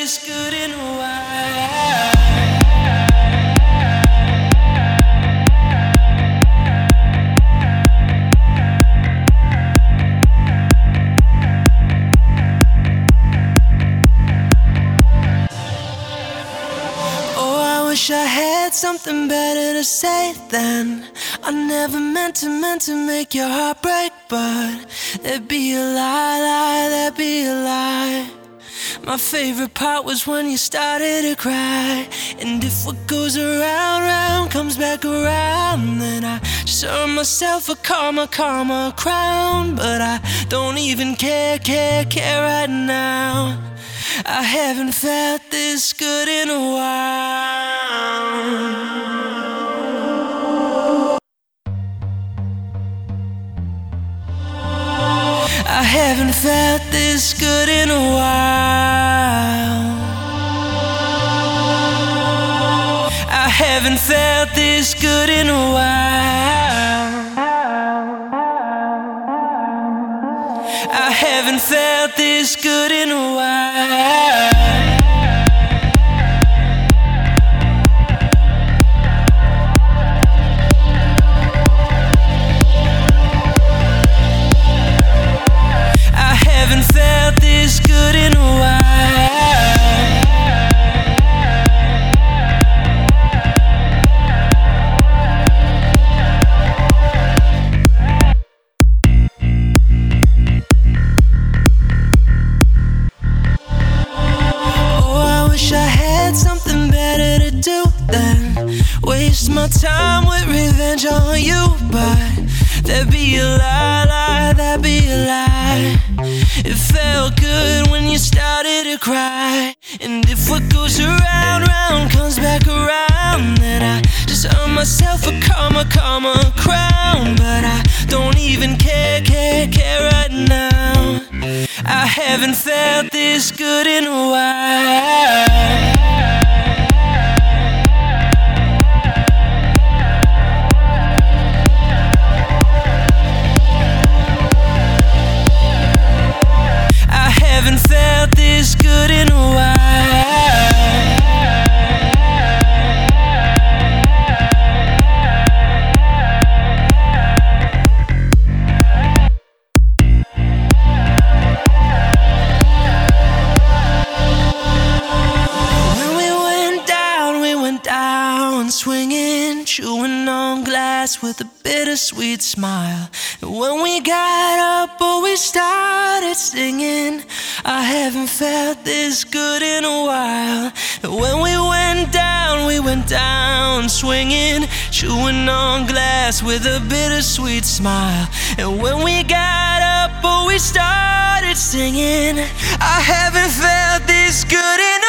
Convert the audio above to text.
this good in a while. Wish I had something better to say then. I never meant to make your heart break, but that'd be a lie, that'd be a lie. My favorite part was when you started to cry. And if what goes around, round comes back around, then I just earned myself a karma crown. But I don't even care right now. I haven't felt this good in a while. I haven't felt this good in a while. I haven't felt this good in a while. I haven't felt this good in a while. I haven't felt this good in a while. Something better to do than waste my time with revenge on you. But that'd be a lie, that'd be a lie. It felt good when you started to cry. And if what goes around, round comes back around, then I just earned myself a karma crown. But I don't even care right now. I haven't felt this good in a while. I haven't felt this good in a while. Swinging, chewing on glass with a bittersweet smile. And when we got up, we started singing. I haven't felt this good in a while. And when we went down swinging, chewing on glass with a bittersweet smile. And when we got up, we started singing. I haven't felt this good in a while.